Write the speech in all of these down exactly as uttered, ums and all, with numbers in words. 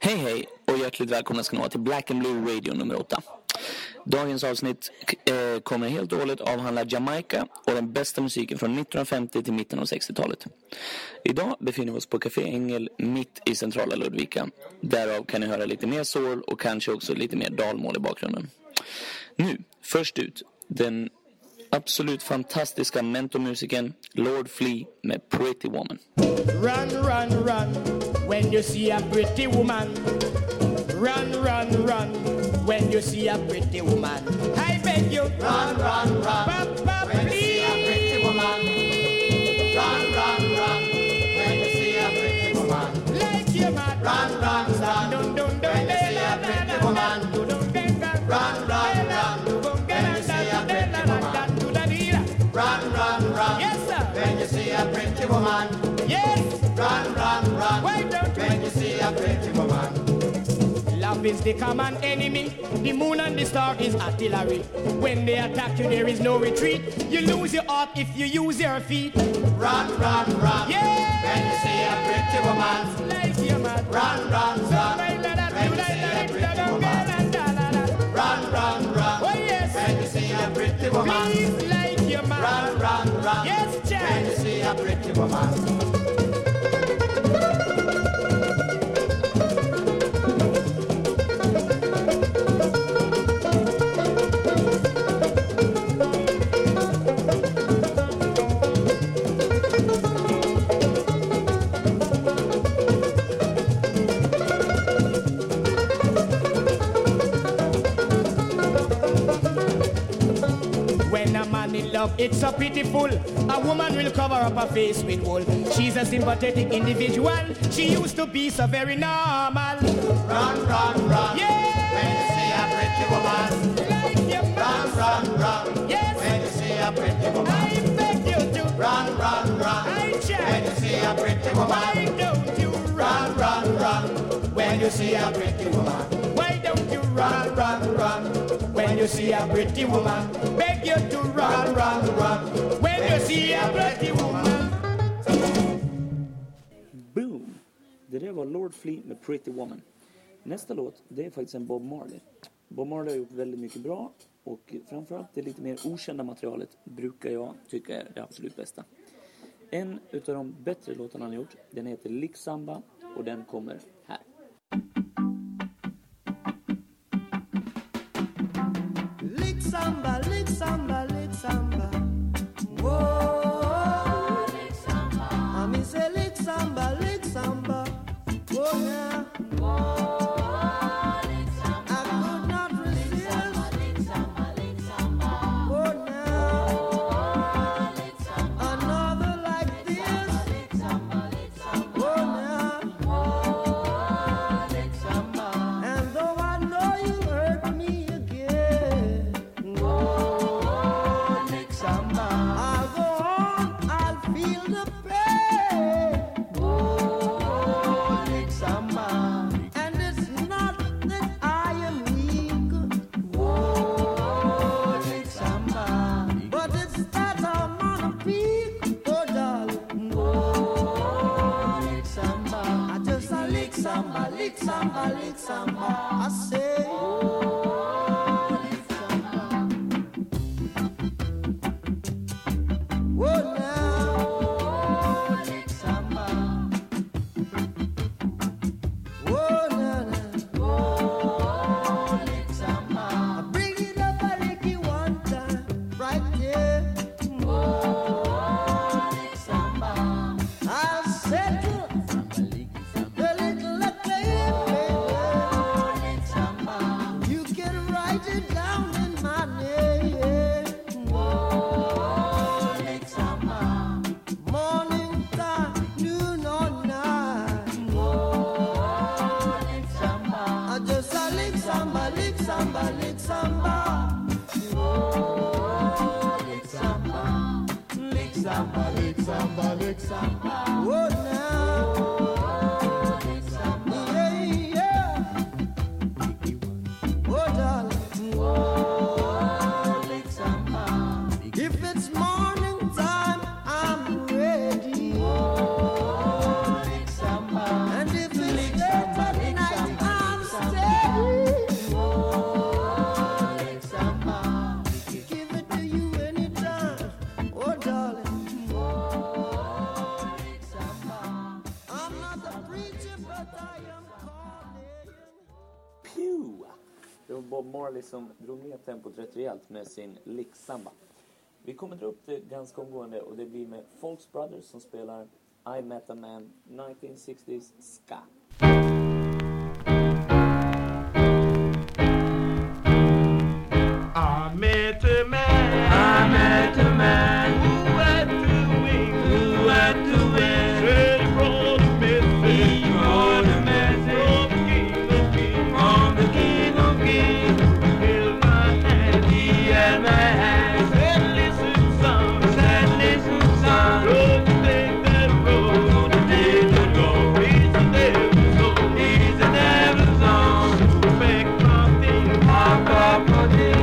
Hej hej och hjärtligt välkomna ska ni vara till Black and Blue Radio nummer åtta. Dagens avsnitt eh, kommer helt och hållet avhandla Jamaica och den bästa musiken från nittonhundrafemtio till mitten av sextiotalet. Idag befinner vi oss på Café Ängel mitt i centrala Ludvika. Därav kan ni höra lite mer soul och kanske också lite mer dalmål i bakgrunden. Nu, först ut, den absolut fantastiska mentormusiken Lord Flea med Pretty Woman. Run, run, run, when you see a pretty woman. Run, run, run, when you see a pretty woman. I beg you, run, run, run, Papa, when you see a pretty woman. Run, run, run, when you see a pretty woman. Like your man. Run, run, run, dun, dun, dun, when you see a pretty woman. Run, run, run, when you see a pretty woman. Run, run, run, yes, sir. When you see a pretty woman. Yes. Run, run, run, why don't when you see a pretty woman. Love is the common enemy. The moon and the star is artillery. When they attack you, there is no retreat. You lose your heart if you use your feet. Run, run, run. Yeah. When you see a pretty woman. Like your man. Run, run, run. When you see a pretty woman. Run, run, run. Oh yes. When you see a pretty woman. Please like your man. Run, run, run. Yes, child. When you see a pretty woman. It's so pitiful. A woman will cover up her face with wool. She's a sympathetic individual. She used to be so very normal. Run, run, run. Yeah. When you see a pretty woman. Like your run, run, run. Yes. When you see a pretty woman. I beg you to run, run, run. I try. When you see a pretty woman. Why don't you run, run, run? When you see a pretty woman. Why don't you run, run, run? When you see a pretty woman. Beg you to run, run, run. When you see a pretty woman. Boom! Det där var Lord Flea med Pretty Woman. Nästa låt, det är faktiskt en Bob Marley. Bob Marley har gjort väldigt mycket bra. Och framförallt det lite mer okända materialet brukar jag tycka är det absolut bästa. En utav de bättre låtarna han har gjort, den heter Lick Samba och den kommer här. Lick samba, lick samba, lick samba. Whoa, lick samba. I mean say lick samba, lick samba. Oh yeah. Whoa, lick samba. I could not resist. Lick samba, lick samba. Oh now. Whoa, lick samba. Another like this. Lick samba, lick samba. Oh now. Whoa, lick samba. And though I know you hurt me again. Whoa, lick samba. I'll go on, I'll feel the pain. Whoa, lick samba. And it's not that I am weak. Whoa, lick samba. But it's that I'm on a peak. Oh, darling. Whoa, lick samba. I just a lick samba, lick samba, lick samba. I say. Whoa, lick samba. Whoa, now. Whoa, lick samba. Whoa, now, now. Whoa, lick samba. I bring it up, I lick it one time, right there. Whoa, lick samba. I'll settle the little affair, baby. Lick samba. You can write it down in my name. Whoa, lick samba. Morning time, noon or night. Whoa, lick samba. I just a lick samba, lick samba, lick samba. Whoa, lick samba. Lick samba, lick samba, lick samba. Whoa, now. Whoa, lick samba. Yeah, yeah. Oh, darling. Whoa, lick samba. If it's morning time, I'm ready. Whoa, lick samba. And if it's late at night, Bob Marley som drog ner tempot rätt rejält med sin licksamba. Vi kommer dra upp det ganska omgående och det blir med Folks Brothers som spelar I Met a Man nineteen sixties ska. I met a man, I met a man who had two wings, who had two wings. Said he brought a message, he brought a message from the King of Kings, from the King of Kings. He held my hand, he held my hand. Said listen son, said listen son, don't you take that road, don't you take that road. He's a devil's own, he's a devil's own. So back my thing, pack up my thing.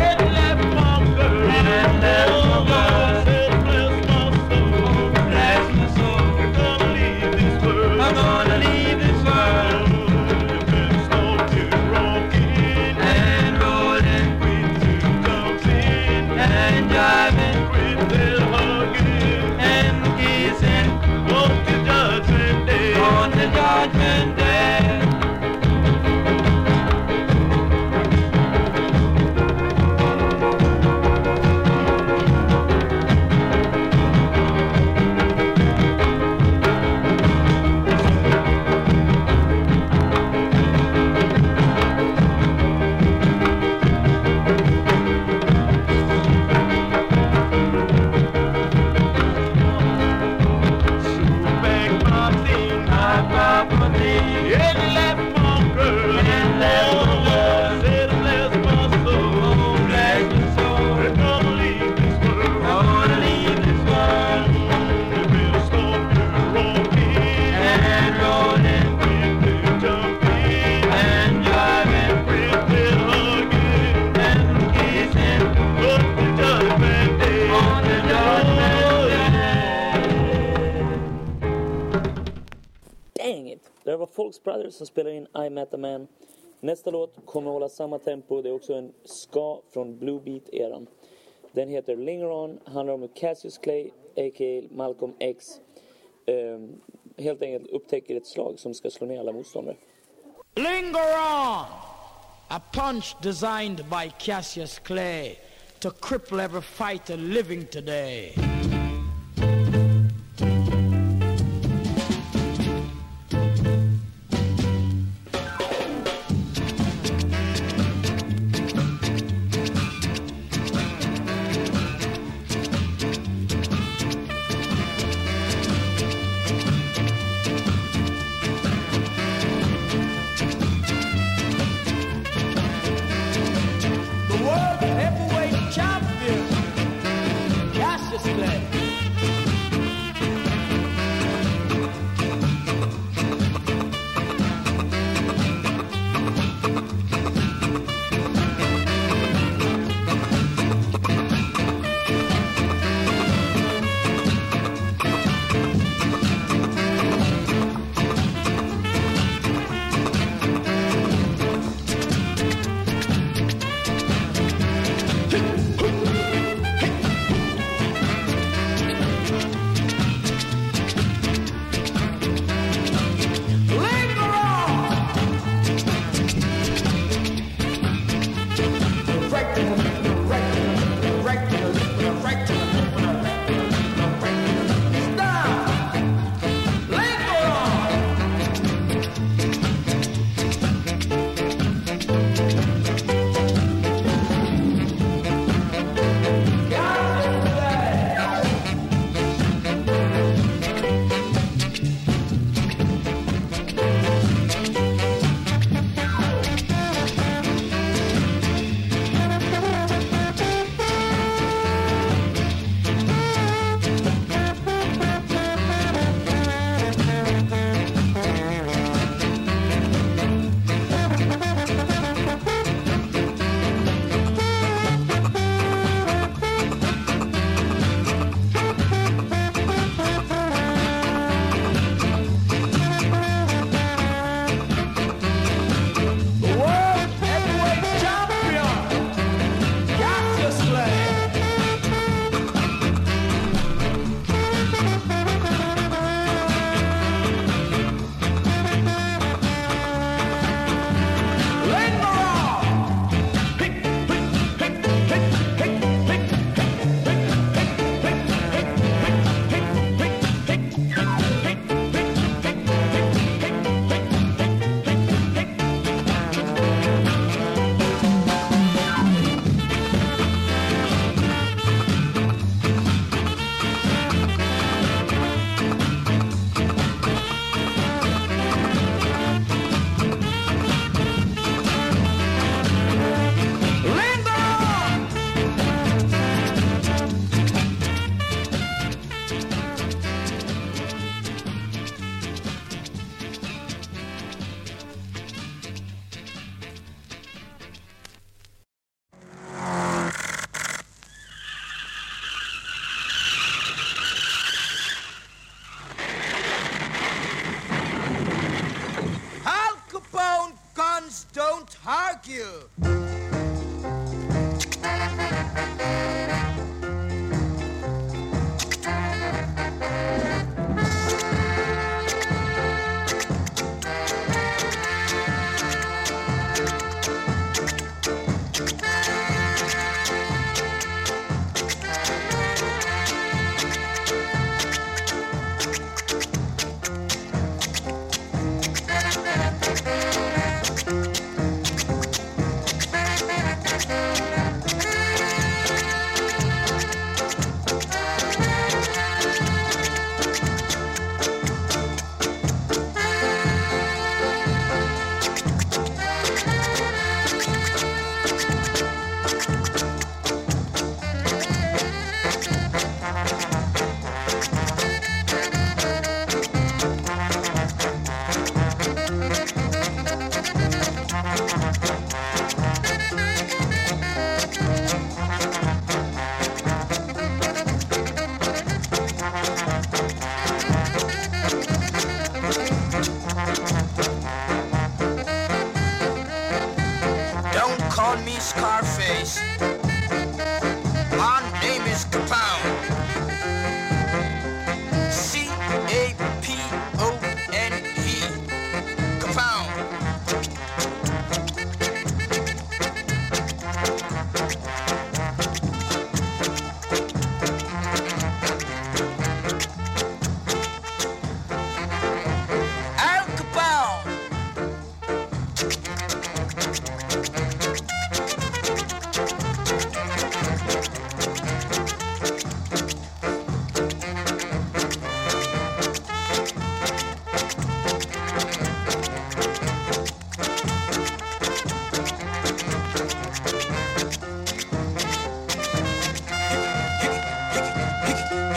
Det var Folks Brothers som spelar in I Met a Man. Nästa låt kommer att hålla samma tempo. Det är också en ska från Blue Beat-eran. Den heter Linger On. Handlar om Cassius Clay, a k a. Malcolm X. Um, helt enkelt upptäcker ett slag som ska slå ner alla motståndare. Linger on! A punch designed by Cassius Clay to cripple every fighter living today.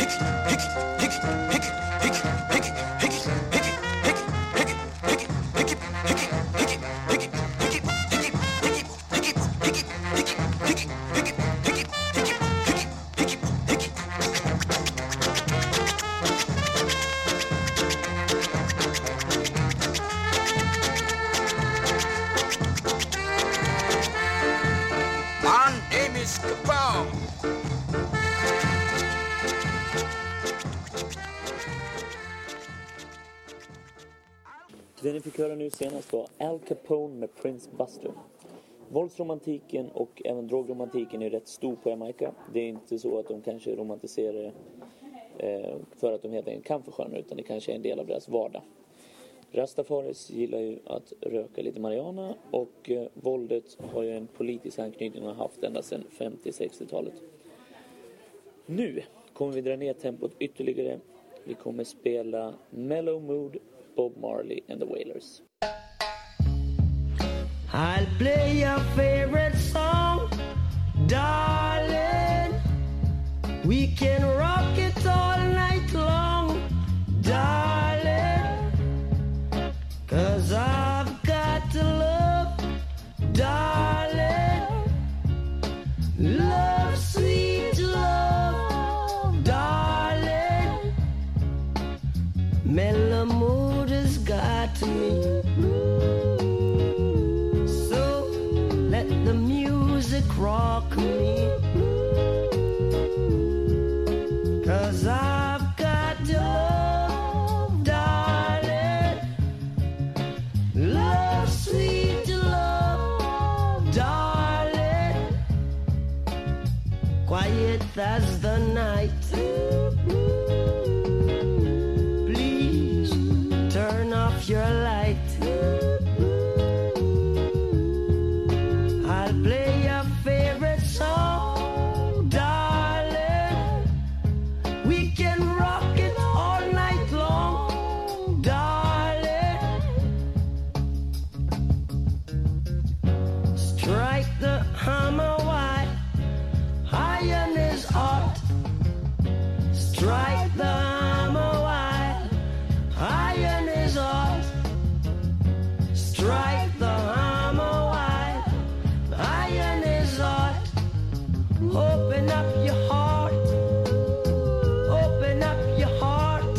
Det ni fick höra nu senast var Al Capone med Prince Buster. Våldsromantiken och även drogromantiken är rätt stor på Jamaica. Det är inte så att de kanske romantiserar eh, för att de helt enkelt kan försköna, utan det kanske är en del av deras vardag. Rastafaris gillar ju att röka lite marijuana, och eh, våldet har ju en politisk anknytning och har haft ända sedan femtio-sextiotalet. Nu kommer vi dra ner tempot ytterligare. Vi kommer spela Mellow Mood, Bob Marley and the Wailers. I'll play your favorite song, darling. We can rock it all night long, darling. 'Cause I've got to love, darling. Love, sweet love, darling. Mellow mood has got me. So let the music rock me. 'Cause I've got to love, darling. Love, sweet love, darling. Quiet as the night. Please turn off your light. I'll play your favorite song, darling. We can rock it all night long, darling. Strike the hammer while iron is hot. Strike the hammer while iron is hot. Strike the hammer while iron is hot. Open up your heart. Open up your heart.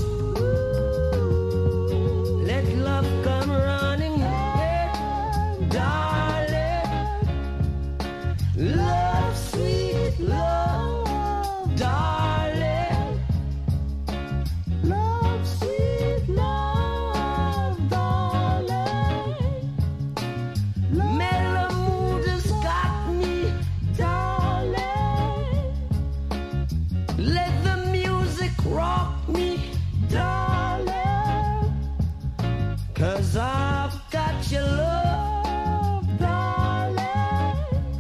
Let love come running in, darling. Love, sweet love, darling. Love, sweet love, darling. Mellow mood has got me, darling. Let the music rock me, darling. 'Cause I've got your love, darling.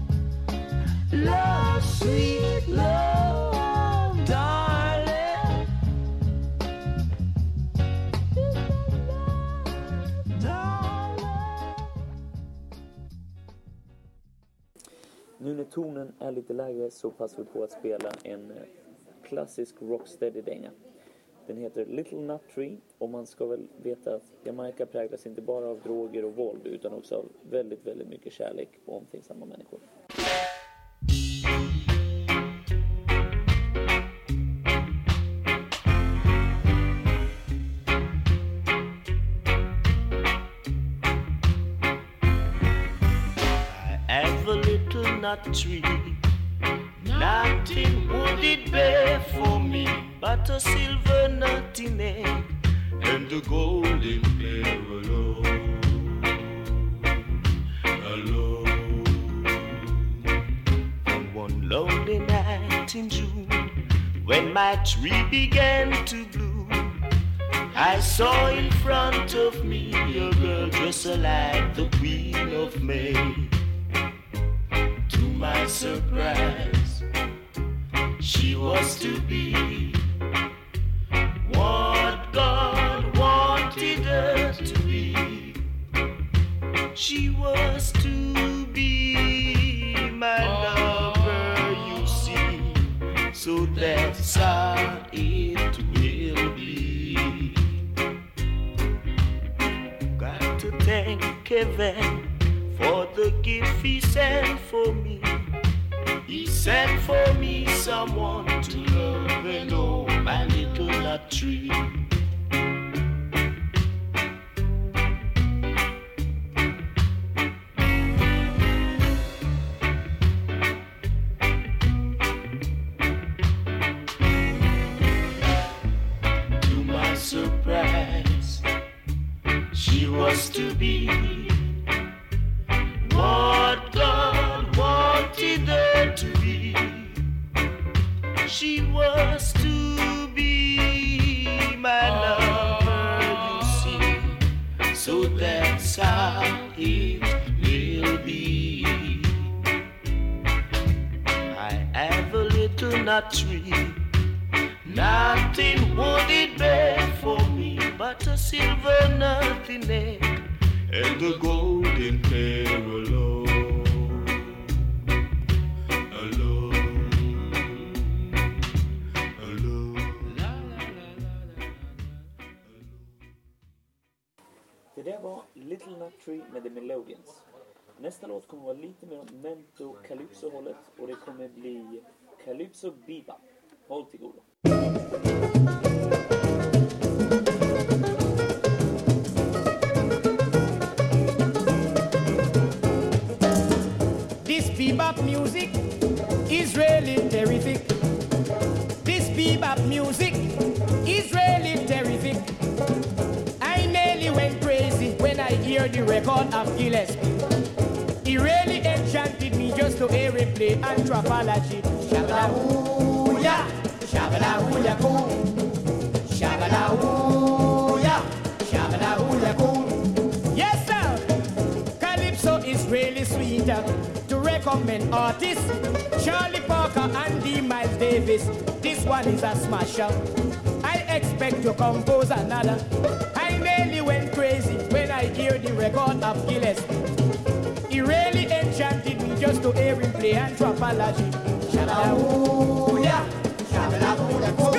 Love, sweet love, darling. Darling. Nu när tonen är lite lägre så passar vi på att spela en eh, klassisk rocksteady-dänga. Den heter Little Nut Tree, och man ska väl veta att Jamaica präglas inte bara av droger och våld utan också av väldigt, väldigt mycket kärlek och omtänksamma människor. I have a little nut tree, nothing would it bear for me but a silver nut in egg and the golden pear alone, alone. On one lonely night in June, when my tree began to bloom, I saw in front of me a girl just like the Queen of May. To my surprise, she was to be what God wanted her to be. She was to be my lover, you see. So that's how it heaven for the gift he sent for me. He sent for me someone to love and oh, my little nut tree. To my surprise, she was to be what God wanted her to be. She was to be my lover, you see. So that's how it will be. I have a little nut tree. Nothing would it bear for me but a silver nothing egg and a golden pair alone, alone, alone. Det där var Little Nut Tree med The Melodians. Nästa låt kommer vara lite mer mento calypso-hållet och det kommer bli Calypso Bebop. Håll till godo. This bebop music is really terrific. This bebop music is really terrific. I nearly went crazy when I hear the record of Gillespie. He really enchanted me just to hear him play anthropology. Shabba-da-hoo-ya, shabba-da-hoo-ya-coo, shabba-da-hoo-ya, shabba-da-hoo-ya-coo. Yes, sir! Calypso is really sweeter. To recommend artists, Charlie Parker and D. Miles Davis. This one is a smasher. I expect to compose another. I nearly went crazy when I hear the record of Gillespie. He really enchanted me just to hear him play anthropology. Shabba-da-hoo-ya, shabba-da-hoo-ya-coo.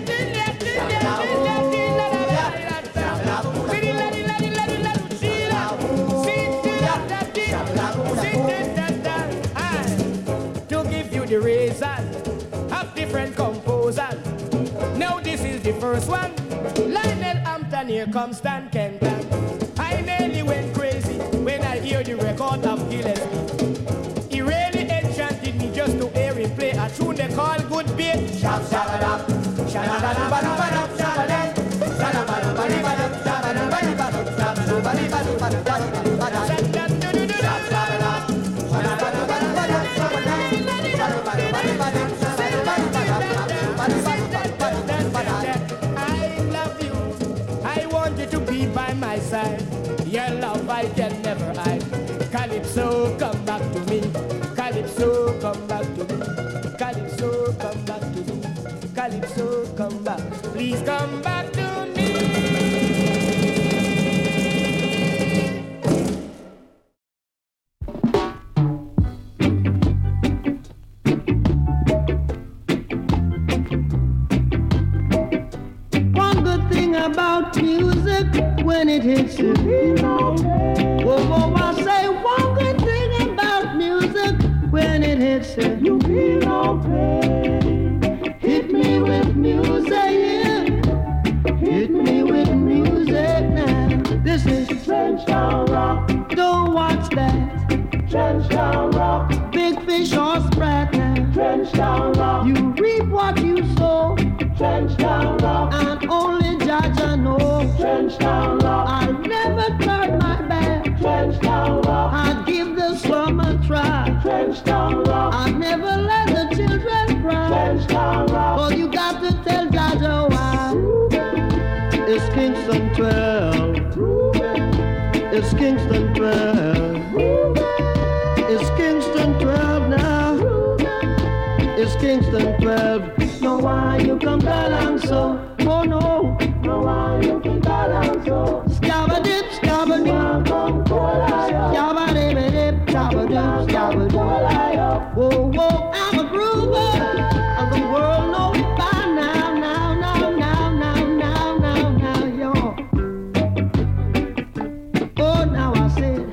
To give you the reason of different composers. Now this is the first one. Lionel Hampton, here comes Stan Kenton. I nearly went crazy when I hear the record of Gillespie. He really enchanted me just to hear him play a tune they call Good Beat. Shab shabadab, shabadabadabadab, shabadab, shabadabadabadab, shabadabadabadab, shabadabadabadab, I love you. I want you to be by my side. Your love I can never hide. Calypso, come back to me. Calypso, come back to me. Calypso, come back to me. Calypso, come back. Please come back to me. One good thing about music when it hits you. Whoa, whoa, I say one good thing about music when it hits you. You feel no pain. Hit me with music, yeah. Hit me with music now. This is Trenchtown Rock. Don't watch that. Trenchtown Rock. Big fish or sprat now. Trenchtown Rock. You reap what you sow. Trenchtown Rock. And only Judge I know. Trenchtown Rock. I'll never turn my back. Trenchtown Rock. I'll give the slum a try. Trenchtown Rock. I'll never let the children cry. Trenchtown Rock. But you got to tell Judge why. It's Kingston twelve. It's Kingston twelve. It's Kingston twelve now. It's Kingston twelve. No, why you come down so? Oh no. No, why you come down so? Scabba-dip, scabba-dip. Scabba-dip, scabba-dip, scabba-dip. Whoa, whoa, I'm a groover. And the world knows by now, now, now, now, now, now, now, now, yo. Oh, now I say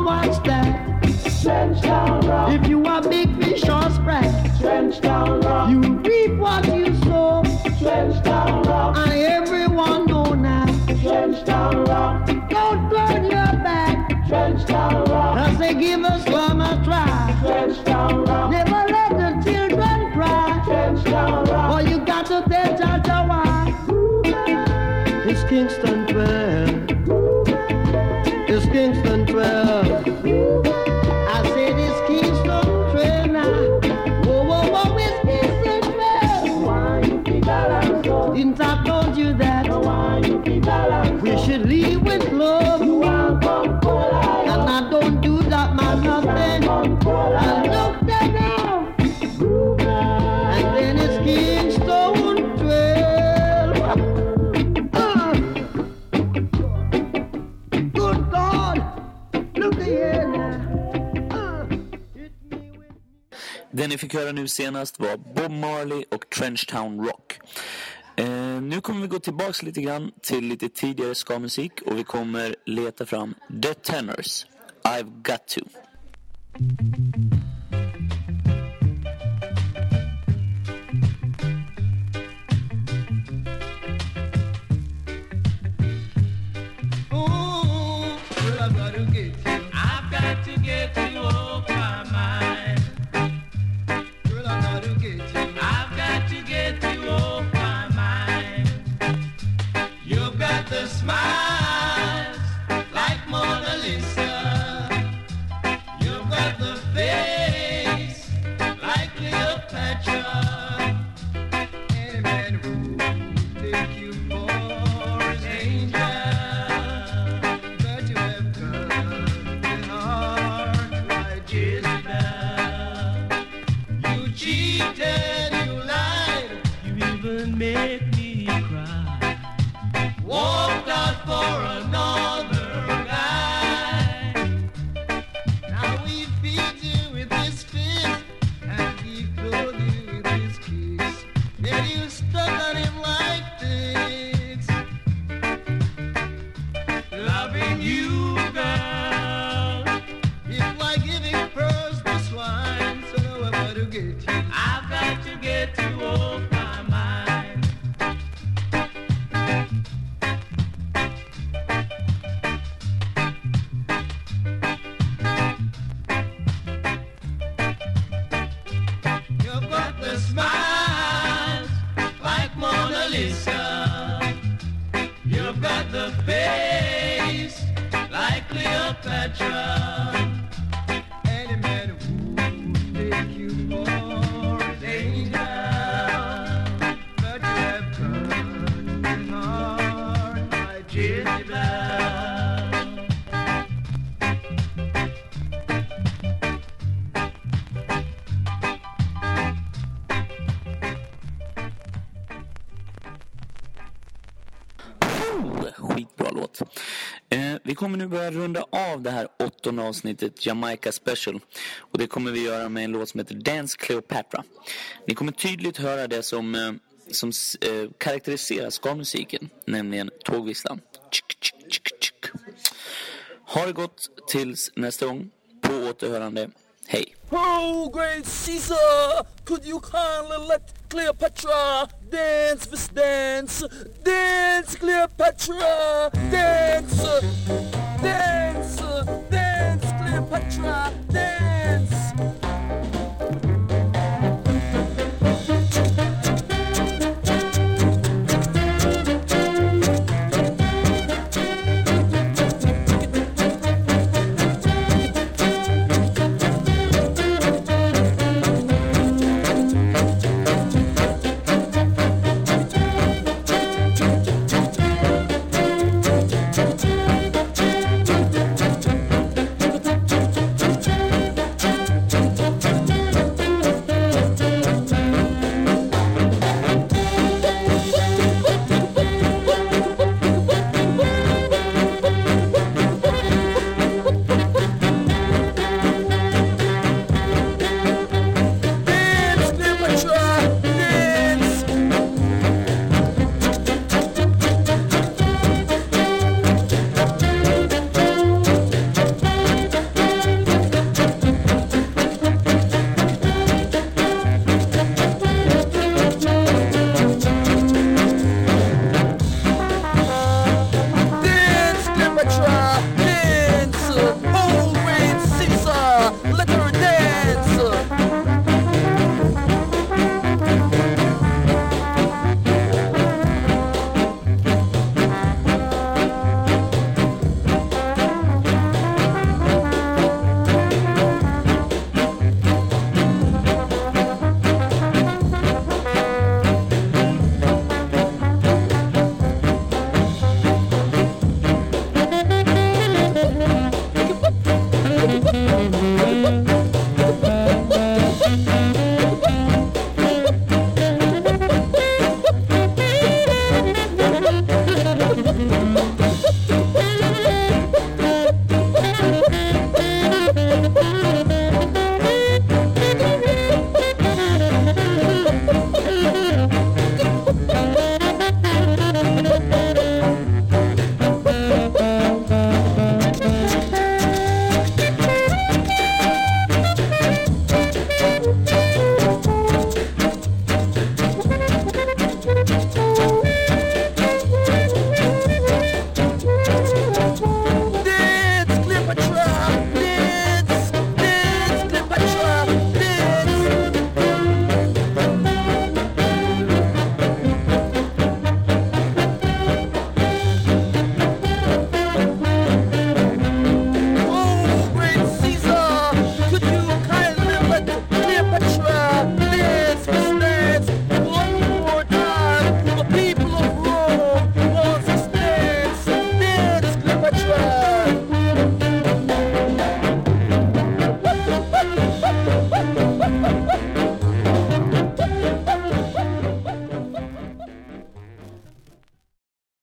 what's that? Trenchtown Rock. If you are big fish or sprat, Trenchtown Rock. You reap what you sow, Trenchtown Rock. And everyone know now, Trenchtown Rock. Don't turn your back, Trenchtown Rock. Cause they give us one a try, Trenchtown Rock. Never let the children cry, Trenchtown Rock. Oh, you got to tell Jaja why. It's Kingston twelve. It's Kingston twelve. I said it's Kingston twelve now. Whoa, whoa, whoa, it's Kingston twelve. Why you keep that so? Didn't I told you that? Why you keep that we should leave with love. You want come polite. And I don't do that, man, nothing. I look there now. And then it's Kingston twelve. Uh. Good God. Look here now. Uh. Den ni fick höra nu senast var Bob Marley och Trenchtown Rock. Eh, nu kommer vi gå tillbaks lite grann till lite tidigare ska-musik och vi kommer leta fram The Tenors, I've Got To. Oh, well, I've got to get you. I've got to get you off my mind. Well, I've got to get you. I've got to get you off my mind. You've got the smiles like Mona Lisa. You've got the face like Cleopatra. Any man who take you for his angel, but you have got an heart like Jezebel, you cheated, you lied, you even made me cry. Walked out for another guy. now we feed you with his fist and we clothe you with his kiss. Yet you stuck on him like this. Loving you, girl, It's like giving pearls to swine. So now I've got to get you. I've got to get you off my mind. You've got The smiles like Mona Lisa. You've got the face like Cleopatra. any man who take you for his angel, but you have got an heart like Jezebel. Oh, skitbra låt. Eh, vi kommer nu börja runda av det här åttonde avsnittet Jamaica Special. Och det kommer vi göra med en låt som heter Dance Cleopatra. Ni kommer tydligt höra det som, eh, som eh, karaktäriserar ska-musiken, nämligen tågvisslan. Tsk, tsk, tsk, tsk. Ha det gott tills nästa gång. På återhörande. Hej. Oh, great Caesar, could you kindly let Cleopatra dance this dance? Dance, Cleopatra, dance, dance, dance, Cleopatra, dance. Thank you.